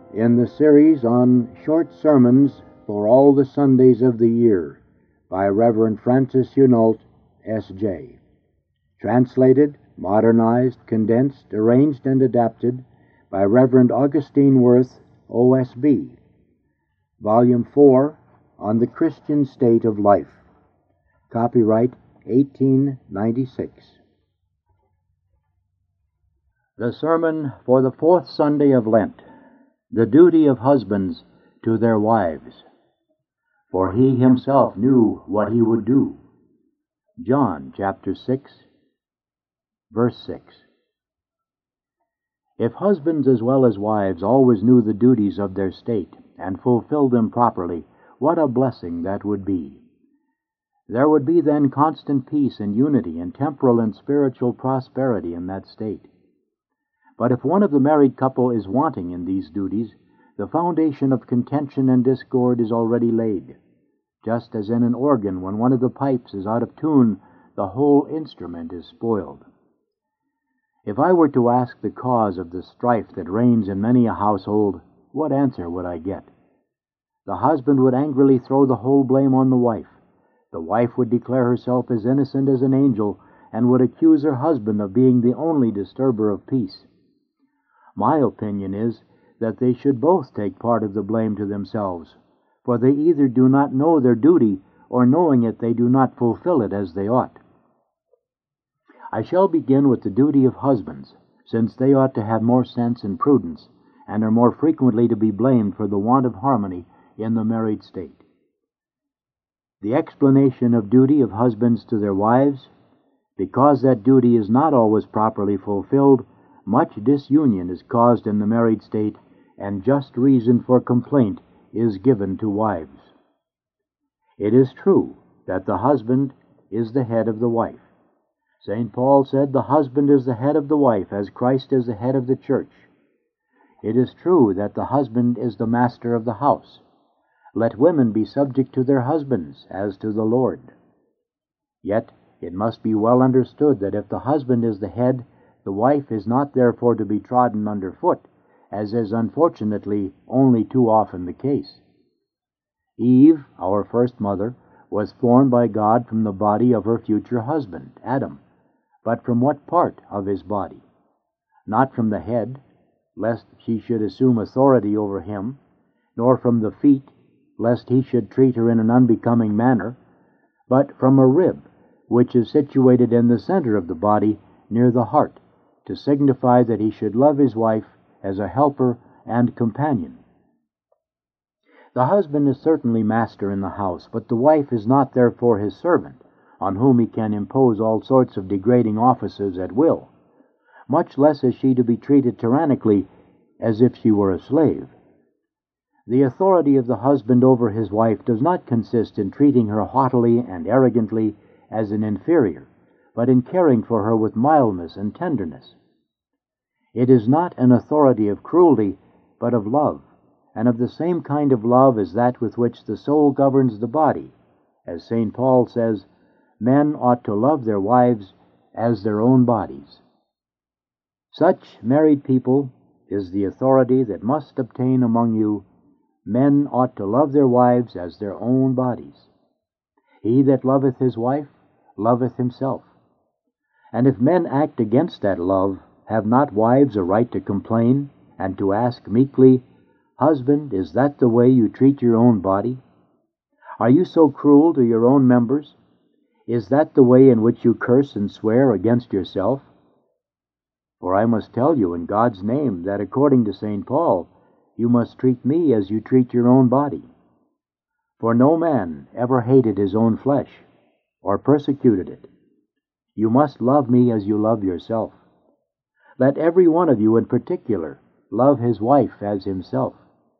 in the series on short sermons for all the Sundays of the year by Reverend Francis Hunault, S.J. Translated, modernized, condensed, arranged, and adapted by Reverend Augustine Worth, OSB. Volume 4, On the Christian State of Life. Copyright 1896. The sermon for the fourth Sunday of Lent. The duty of husbands to their wives. For he himself knew what he would do. John chapter 6, verse 6. If husbands as well as wives always knew the duties of their state and fulfilled them properly, what a blessing that would be. There would be then constant peace and unity and temporal and spiritual prosperity in that state. But if one of the married couple is wanting in these duties, the foundation of contention and discord is already laid. Just as in an organ, when one of the pipes is out of tune, the whole instrument is spoiled. If I were to ask the cause of the strife that reigns in many a household, what answer would I get? The husband would angrily throw the whole blame on the wife. The wife would declare herself as innocent as an angel, and would accuse her husband of being the only disturber of peace. My opinion is that they should both take part of the blame to themselves, for they either do not know their duty, or knowing it they do not fulfill it as they ought. I shall begin with the duty of husbands, since they ought to have more sense and prudence, and are more frequently to be blamed for the want of harmony in the married state. The explanation of duty of husbands to their wives. Because that duty is not always properly fulfilled, much disunion is caused in the married state, and just reason for complaint is given to wives. It is true that the husband is the head of the wife. St. Paul said the husband is the head of the wife, as Christ is the head of the church. It is true that the husband is the master of the house. Let women be subject to their husbands, as to the Lord. Yet it must be well understood that if the husband is the head, the wife is not therefore to be trodden under foot, as is unfortunately only too often the case. Eve, our first mother, was formed by God from the body of her future husband, Adam. But from what part of his body? Not from the head, lest she should assume authority over him, nor from the feet, lest he should treat her in an unbecoming manner, but from a rib, which is situated in the center of the body, near the heart, to signify that he should love his wife as a helper and companion. The husband is certainly master in the house, but the wife is not therefore his servant, on whom he can impose all sorts of degrading offices at will. Much less is she to be treated tyrannically, as if she were a slave. The authority of the husband over his wife does not consist in treating her haughtily and arrogantly as an inferior, but in caring for her with mildness and tenderness. It is not an authority of cruelty, but of love, and of the same kind of love as that with which the soul governs the body. As St. Paul says, men ought to love their wives as their own bodies. Such married people is the authority that must obtain among you. Men ought to love their wives as their own bodies. He that loveth his wife loveth himself. And if men act against that love, have not wives a right to complain, and to ask meekly, Husband, is that the way you treat your own body? Are you so cruel to your own members? Is that the way in which you curse and swear against yourself? For I must tell you in God's name that according to St. Paul, you must treat me as you treat your own body. For no man ever hated his own flesh, or persecuted it. You must love me as you love yourself. Let every one of you in particular love his wife as himself.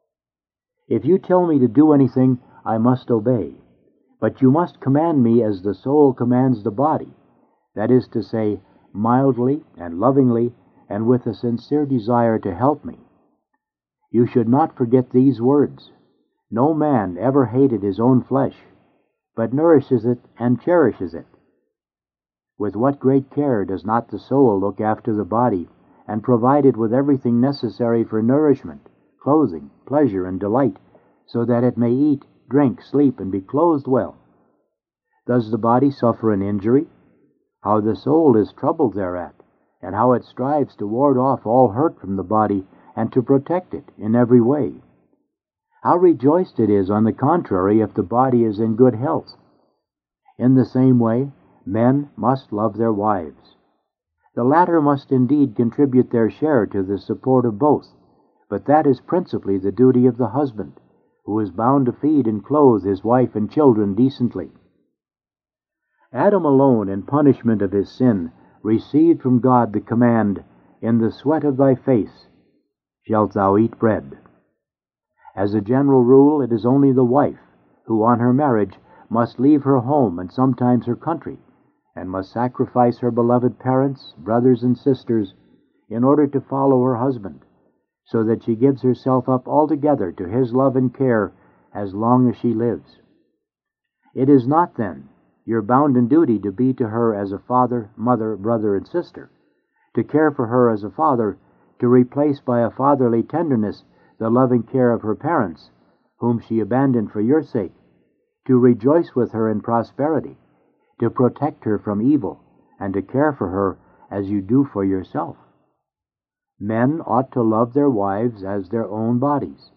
If you tell me to do anything, I must obey. But you must command me as the soul commands the body, that is to say, mildly and lovingly, and with a sincere desire to help me. You should not forget these words. No man ever hated his own flesh, but nourishes it and cherishes it. With what great care does not the soul look after the body, and provide it with everything necessary for nourishment, clothing, pleasure, and delight, so that it may eat, drink, sleep, and be clothed well. Does the body suffer an injury? How the soul is troubled thereat, and how it strives to ward off all hurt from the body and to protect it in every way. How rejoiced it is, on the contrary, if the body is in good health. In the same way, men must love their wives. The latter must indeed contribute their share to the support of both, but that is principally the duty of the husband, who is bound to feed and clothe his wife and children decently. Adam alone, in punishment of his sin, received from God the command, "In the sweat of thy face shalt thou eat bread." As a general rule, it is only the wife who, on her marriage, must leave her home and sometimes her country, and must sacrifice her beloved parents, brothers, and sisters in order to follow her husband, so that she gives herself up altogether to his love and care as long as she lives. It is not, then, your bounden duty to be to her as a father, mother, brother, and sister, to care for her as a father, to replace by a fatherly tenderness the loving care of her parents, whom she abandoned for your sake, to rejoice with her in prosperity, to protect her from evil, and to care for her as you do for yourself. Men ought to love their wives as their own bodies.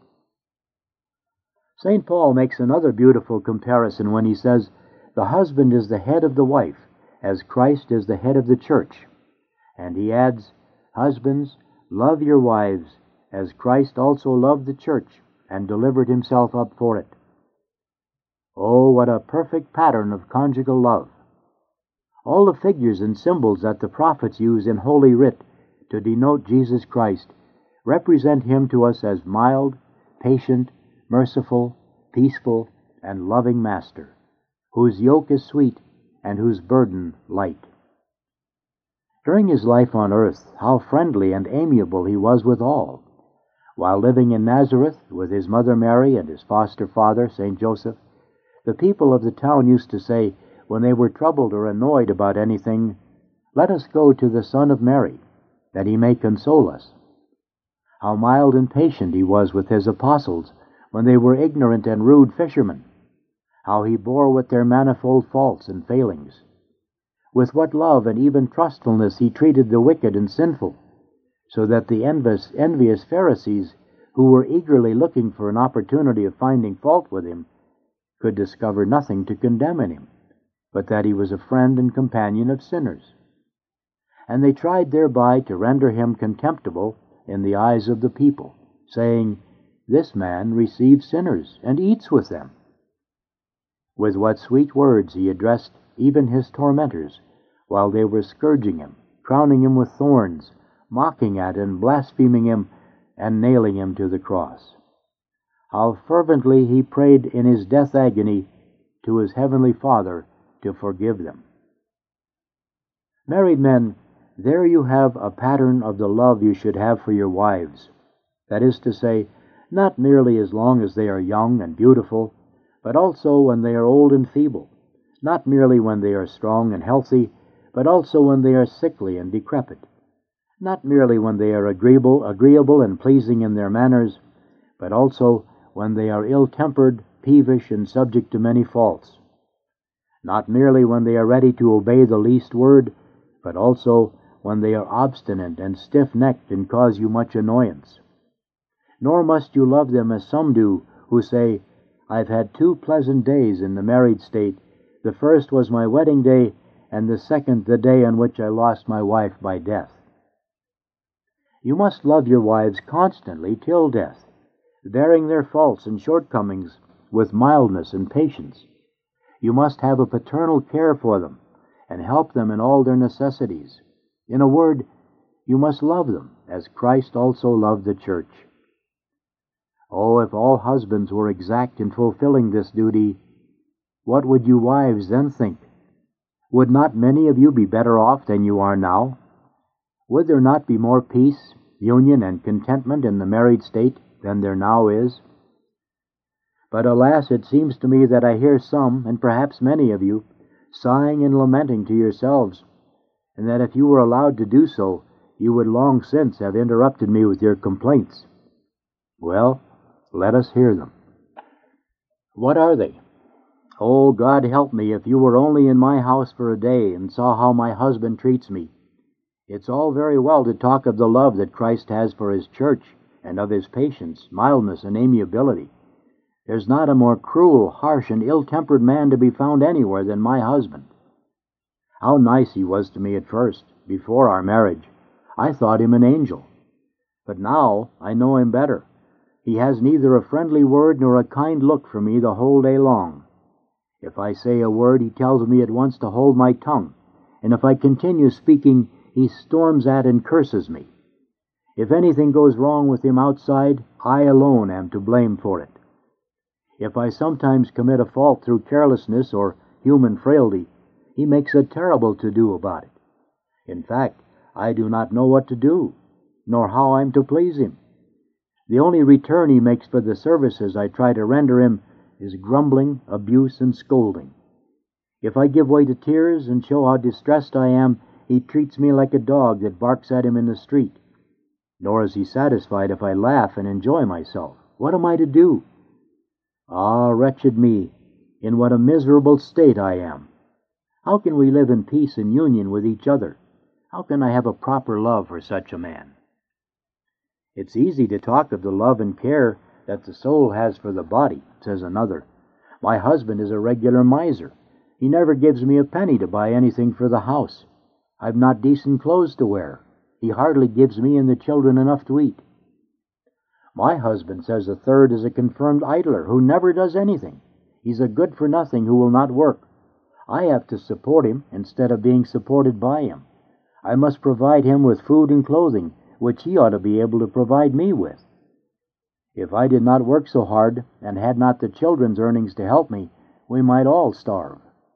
St. Paul makes another beautiful comparison when he says, "The husband is the head of the wife, as Christ is the head of the church." And he adds, "Husbands, love your wives, as Christ also loved the church and delivered himself up for it." Oh, what a perfect pattern of conjugal love! All the figures and symbols that the prophets use in Holy Writ to denote Jesus Christ represent him to us as mild, patient, merciful, peaceful, and loving Master, whose yoke is sweet and whose burden light. During his life on earth, how friendly and amiable he was with all. While living in Nazareth with his mother Mary and his foster father, St. Joseph, the people of the town used to say, when they were troubled or annoyed about anything, "Let us go to the Son of Mary, that he may console us." How mild and patient he was with his apostles when they were ignorant and rude fishermen. How he bore with their manifold faults and failings. With what love and even trustfulness he treated the wicked and sinful, so that the envious Pharisees, who were eagerly looking for an opportunity of finding fault with him, could discover nothing to condemn in him, but that he was a friend and companion of sinners. And they tried thereby to render him contemptible in the eyes of the people, saying, "This man receives sinners and eats with them." With what sweet words he addressed even his tormentors, while they were scourging him, crowning him with thorns, mocking at and blaspheming him, and nailing him to the cross. How fervently he prayed in his death agony to his heavenly Father to forgive them. Married men, there you have a pattern of the love you should have for your wives. That is to say, not merely as long as they are young and beautiful, but also when they are old and feeble, not merely when they are strong and healthy, but also when they are sickly and decrepit, not merely when they are agreeable and pleasing in their manners, but also when they are ill-tempered, peevish, and subject to many faults, not merely when they are ready to obey the least word, but also when they are obstinate and stiff-necked and cause you much annoyance. Nor must you love them as some do, who say, "I've had 2 pleasant days in the married state. The first was my wedding day, and the second the day on which I lost my wife by death." You must love your wives constantly till death, bearing their faults and shortcomings with mildness and patience. You must have a paternal care for them, and help them in all their necessities. In a word, you must love them, as Christ also loved the church. Oh, if all husbands were exact in fulfilling this duty, what would you wives then think? Would not many of you be better off than you are now? Would there not be more peace, union, and contentment in the married state than there now is? But alas, it seems to me that I hear some, and perhaps many of you, sighing and lamenting to yourselves, and that if you were allowed to do so, you would long since have interrupted me with your complaints. Well, let us hear them. What are they? Oh, God help me, if you were only in my house for a day and saw how my husband treats me. It's all very well to talk of the love that Christ has for his church, and of his patience, mildness, and amiability. There's not a more cruel, harsh, and ill-tempered man to be found anywhere than my husband. How nice he was to me at first, before our marriage. I thought him an angel. But now I know him better. He has neither a friendly word nor a kind look for me the whole day long. If I say a word, he tells me at once to hold my tongue, and if I continue speaking, he storms at and curses me. If anything goes wrong with him outside, I alone am to blame for it. If I sometimes commit a fault through carelessness or human frailty, he makes a terrible to-do about it. In fact, I do not know what to do, nor how I'm to please him. The only return he makes for the services I try to render him is grumbling, abuse, and scolding. If I give way to tears and show how distressed I am, he treats me like a dog that barks at him in the street. Nor is he satisfied if I laugh and enjoy myself. What am I to do? Ah, wretched me, in what a miserable state I am! How can we live in peace and union with each other? How can I have a proper love for such a man? It's easy to talk of the love and care that the soul has for the body, says another. My husband is a regular miser. He never gives me a penny to buy anything for the house. I've not decent clothes to wear. He hardly gives me and the children enough to eat. My husband, says a third, is a confirmed idler who never does anything. He's a good-for-nothing who will not work. I have to support him instead of being supported by him. I must provide him with food and clothing, which he ought to be able to provide me with. If I did not work so hard and had not the children's earnings to help me, we might all starve.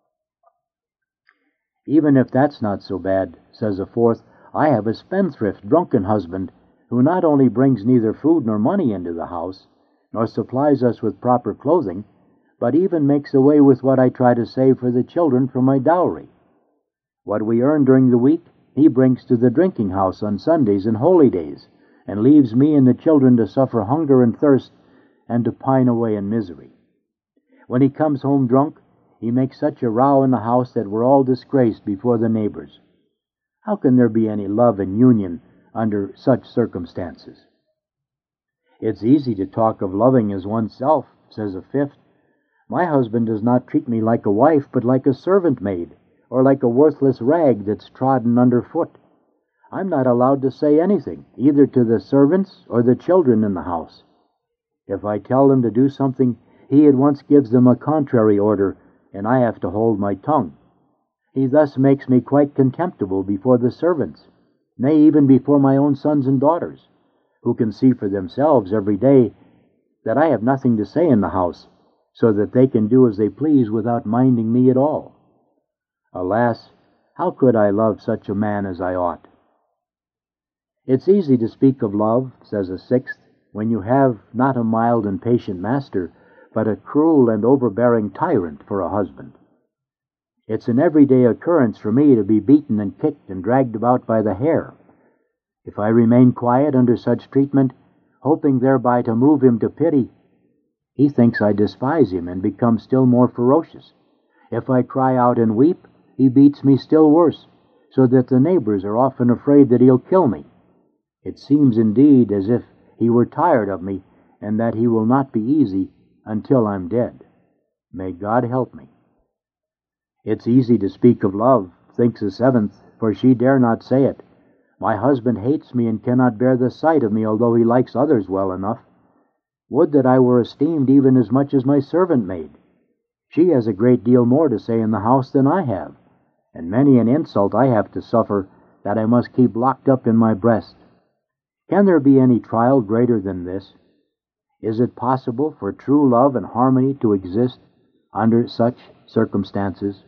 Even if that's not so bad, says a fourth, I have a spendthrift, drunken husband who not only brings neither food nor money into the house, nor supplies us with proper clothing, but even makes away with what I try to save for the children from my dowry. What we earn during the week, he brings to the drinking house on Sundays and holy days, and leaves me and the children to suffer hunger and thirst and to pine away in misery. When he comes home drunk, he makes such a row in the house that we're all disgraced before the neighbors. How can there be any love and union under such circumstances? It's easy to talk of loving as oneself, says a fifth. My husband does not treat me like a wife, but like a servant maid, or like a worthless rag that's trodden underfoot. I'm not allowed to say anything, either to the servants or the children in the house. If I tell them to do something, he at once gives them a contrary order, and I have to hold my tongue. He thus makes me quite contemptible before the servants, nay, even before my own sons and daughters, who can see for themselves every day that I have nothing to say in the house, so that they can do as they please without minding me at all. Alas, how could I love such a man as I ought? It's easy to speak of love, says a sixth, when you have not a mild and patient master, but a cruel and overbearing tyrant for a husband. It's an everyday occurrence for me to be beaten and kicked and dragged about by the hair. If I remain quiet under such treatment, hoping thereby to move him to pity, he thinks I despise him and becomes still more ferocious. If I cry out and weep, he beats me still worse, so that the neighbors are often afraid that he'll kill me. It seems indeed as if he were tired of me, and that he will not be easy until I'm dead. May God help me. It's easy to speak of love, thinks a seventh, for she dare not say it. My husband hates me and cannot bear the sight of me, although he likes others well enough. Would that I were esteemed even as much as my servant maid. She has a great deal more to say in the house than I have, and many an insult I have to suffer that I must keep locked up in my breast. Can there be any trial greater than this? Is it possible for true love and harmony to exist under such circumstances?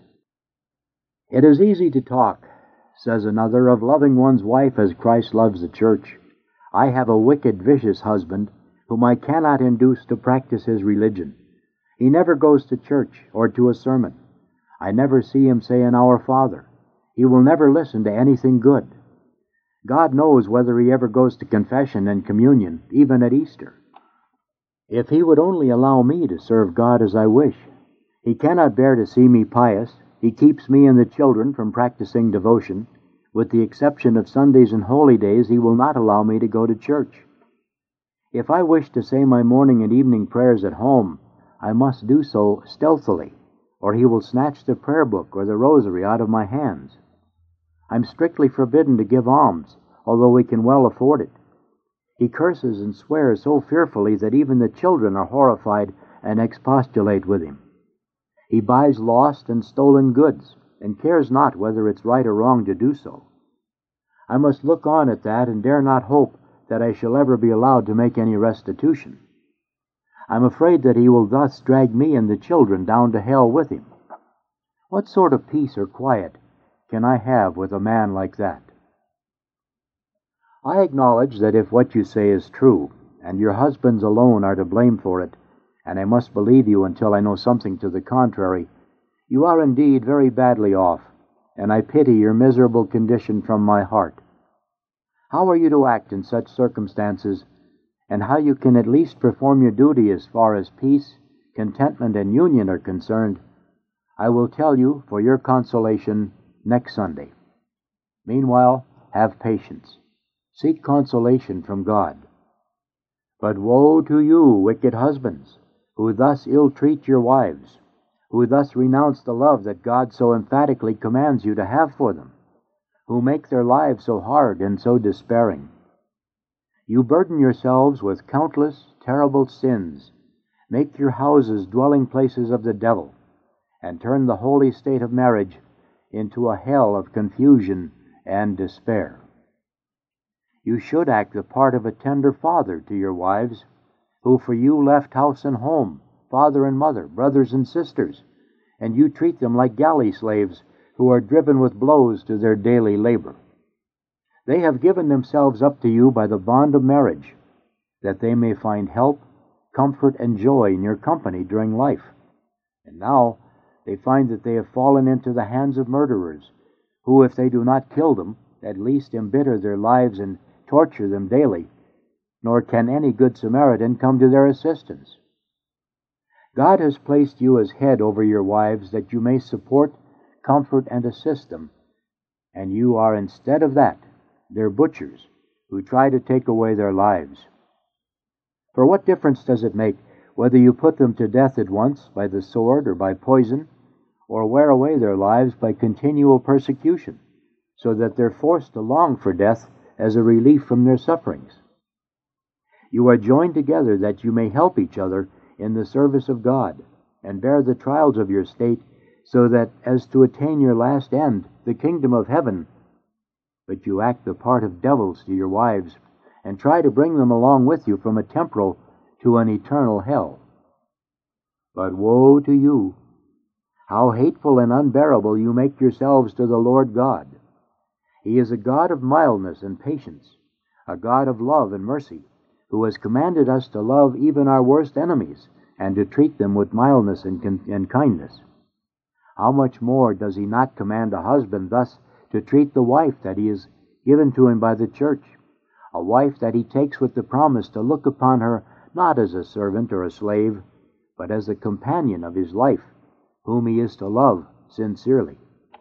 It is easy to talk, says another, of loving one's wife as Christ loves the church. I have a wicked, vicious husband whom I cannot induce to practice his religion. He never goes to church or to a sermon. I never see him say an Our Father. He will never listen to anything good. God knows whether he ever goes to confession and communion, even at Easter. If he would only allow me to serve God as I wish. He cannot bear to see me pious. He keeps me and the children from practicing devotion. With the exception of Sundays and holy days, he will not allow me to go to church. If I wish to say my morning and evening prayers at home, I must do so stealthily, or he will snatch the prayer book or the rosary out of my hands. I'm strictly forbidden to give alms, although we can well afford it. He curses and swears so fearfully that even the children are horrified and expostulate with him. He buys lost and stolen goods, and cares not whether it's right or wrong to do so. I must look on at that and dare not hope that I shall ever be allowed to make any restitution. I'm afraid that he will thus drag me and the children down to hell with him. What sort of peace or quiet can I have with a man like that? I acknowledge that if what you say is true, and your husbands alone are to blame for it, and I must believe you until I know something to the contrary, you are indeed very badly off, and I pity your miserable condition from my heart. How are you to act in such circumstances, and how you can at least perform your duty as far as peace, contentment, and union are concerned, I will tell you for your consolation next Sunday. Meanwhile, have patience. Seek consolation from God. But woe to you, wicked husbands, who thus ill-treat your wives, who thus renounce the love that God so emphatically commands you to have for them, who make their lives so hard and so despairing. You burden yourselves with countless, terrible sins, make your houses dwelling places of the devil, and turn the holy state of marriage into a hell of confusion and despair. You should act the part of a tender father to your wives, who for you left house and home, father and mother, brothers and sisters, and you treat them like galley slaves who are driven with blows to their daily labor. They have given themselves up to you by the bond of marriage, that they may find help, comfort, and joy in your company during life. And now they find that they have fallen into the hands of murderers, who, if they do not kill them, at least embitter their lives and torture them daily, nor can any good Samaritan come to their assistance. God has placed you as head over your wives that you may support, comfort, and assist them, and you are, instead of that, their butchers, who try to take away their lives. For what difference does it make whether you put them to death at once by the sword or by poison, or wear away their lives by continual persecution, so that they're forced to long for death as a relief from their sufferings? You are joined together that you may help each other in the service of God, and bear the trials of your state, so that as to attain your last end, the kingdom of heaven. But you act the part of devils to your wives, and try to bring them along with you from a temporal to an eternal hell. But woe to you! How hateful and unbearable you make yourselves to the Lord God! He is a God of mildness and patience, a God of love and mercy, who has commanded us to love even our worst enemies, and to treat them with mildness and kindness. How much more does he not command a husband thus to treat the wife that he has given to him by the church, a wife that he takes with the promise to look upon her not as a servant or a slave, but as a companion of his life, whom he is to love sincerely.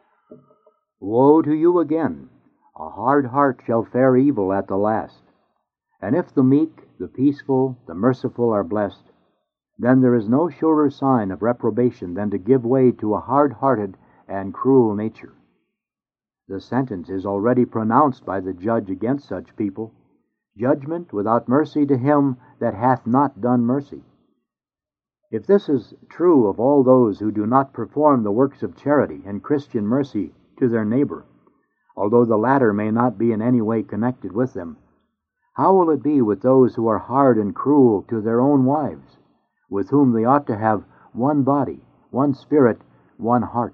Woe to you again! A hard heart shall fare evil at the last. And if the meek, the peaceful, the merciful are blessed, then there is no surer sign of reprobation than to give way to a hard-hearted and cruel nature. The sentence is already pronounced by the judge against such people, judgment without mercy to him that hath not done mercy. If this is true of all those who do not perform the works of charity and Christian mercy to their neighbor, although the latter may not be in any way connected with them, how will it be with those who are hard and cruel to their own wives, with whom they ought to have one body, one spirit, one heart?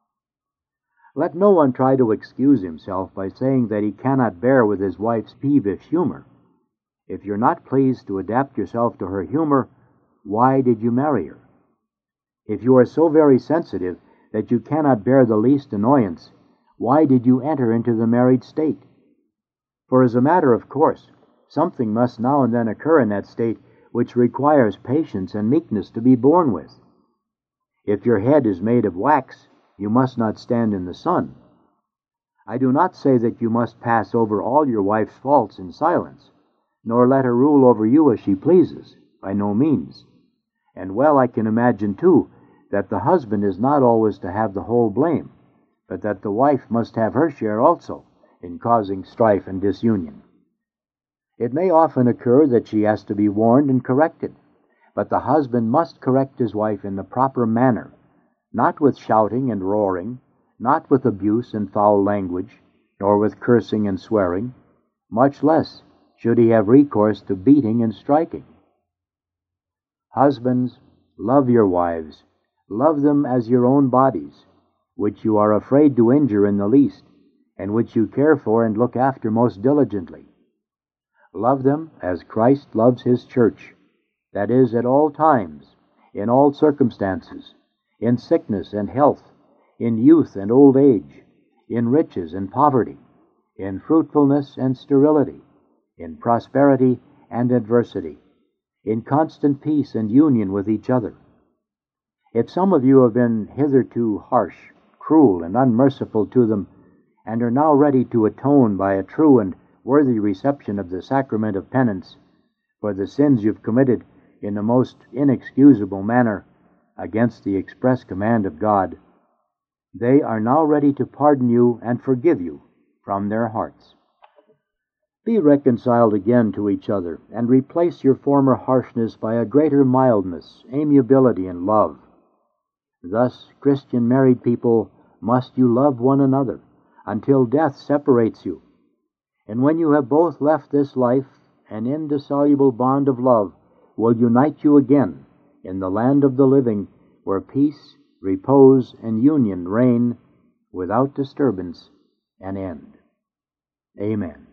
Let no one try to excuse himself by saying that he cannot bear with his wife's peevish humor. If you're not pleased to adapt yourself to her humor, why did you marry her? If you are so very sensitive that you cannot bear the least annoyance, why did you enter into the married state? For as a matter of course, something must now and then occur in that state which requires patience and meekness to be borne with. If your head is made of wax, you must not stand in the sun. I do not say that you must pass over all your wife's faults in silence, nor let her rule over you as she pleases, by no means. And well I can imagine, too, that the husband is not always to have the whole blame, but that the wife must have her share also in causing strife and disunion. It may often occur that she has to be warned and corrected, but the husband must correct his wife in the proper manner, not with shouting and roaring, not with abuse and foul language, nor with cursing and swearing, much less should he have recourse to beating and striking. Husbands, love your wives, love them as your own bodies, which you are afraid to injure in the least, and which you care for and look after most diligently. Love them as Christ loves his church, that is, at all times, in all circumstances, in sickness and health, in youth and old age, in riches and poverty, in fruitfulness and sterility, in prosperity and adversity, in constant peace and union with each other. If some of you have been hitherto harsh, cruel, and unmerciful to them, and are now ready to atone by a true and worthy reception of the sacrament of penance for the sins you've committed in the most inexcusable manner against the express command of God, they are now ready to pardon you and forgive you from their hearts. Be reconciled again to each other, and replace your former harshness by a greater mildness, amiability, and love. Thus, Christian married people, must you love one another until death separates you. And when you have both left this life, an indissoluble bond of love will unite you again in the land of the living, where peace, repose, and union reign without disturbance and end. Amen.